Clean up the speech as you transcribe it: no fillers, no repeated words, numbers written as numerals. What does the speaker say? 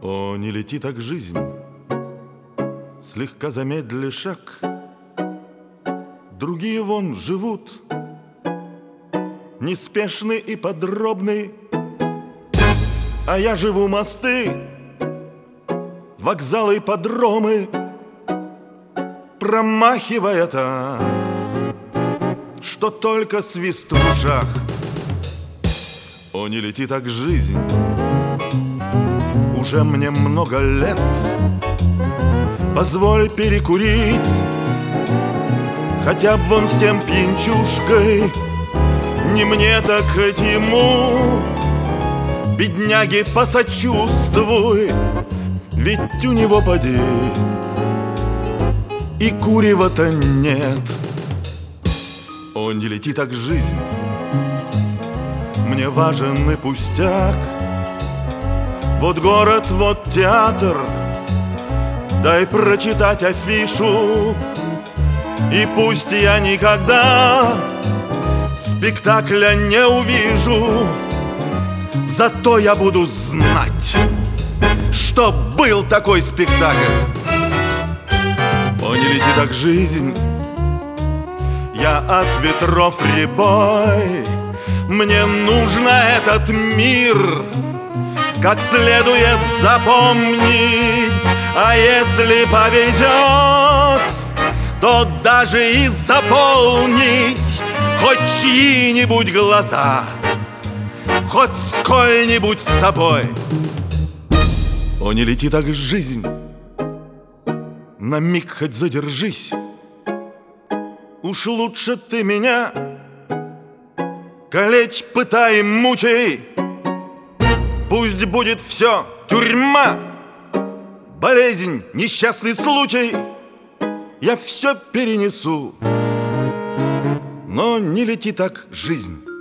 О, не лети так жизнь, слегка замедли шаг. Другие вон живут, неспешный и подробный, а я живу мосты, вокзалы, подромы, промахивая так, что только свист в ушах. О, не лети так жизнь, уже мне много лет, позволь перекурить, хотя бы вон с тем пьянчушкой. Не мне, так хоть ему, бедняге, посочувствуй, ведь у него поди и курева-то нет. О, не лети так жизнь, мне важен и пустяк. Вот город, вот театр, дай прочитать афишу. И пусть я никогда спектакля не увижу, зато я буду знать, что был такой спектакль. О, не лети так жизнь, я от ветров рябой, мне нужно этот мир как следует запомнить. А если повезет, то даже и заполнить хоть чьи-нибудь глаза, хоть сколь-нибудь с собой. О, не лети так жизнь, на миг хоть задержись. Уж лучше ты меня калечь, пытай, мучай. Пусть будет все тюрьма, болезнь, несчастный случай, я все перенесу. Но не лети так жизнь.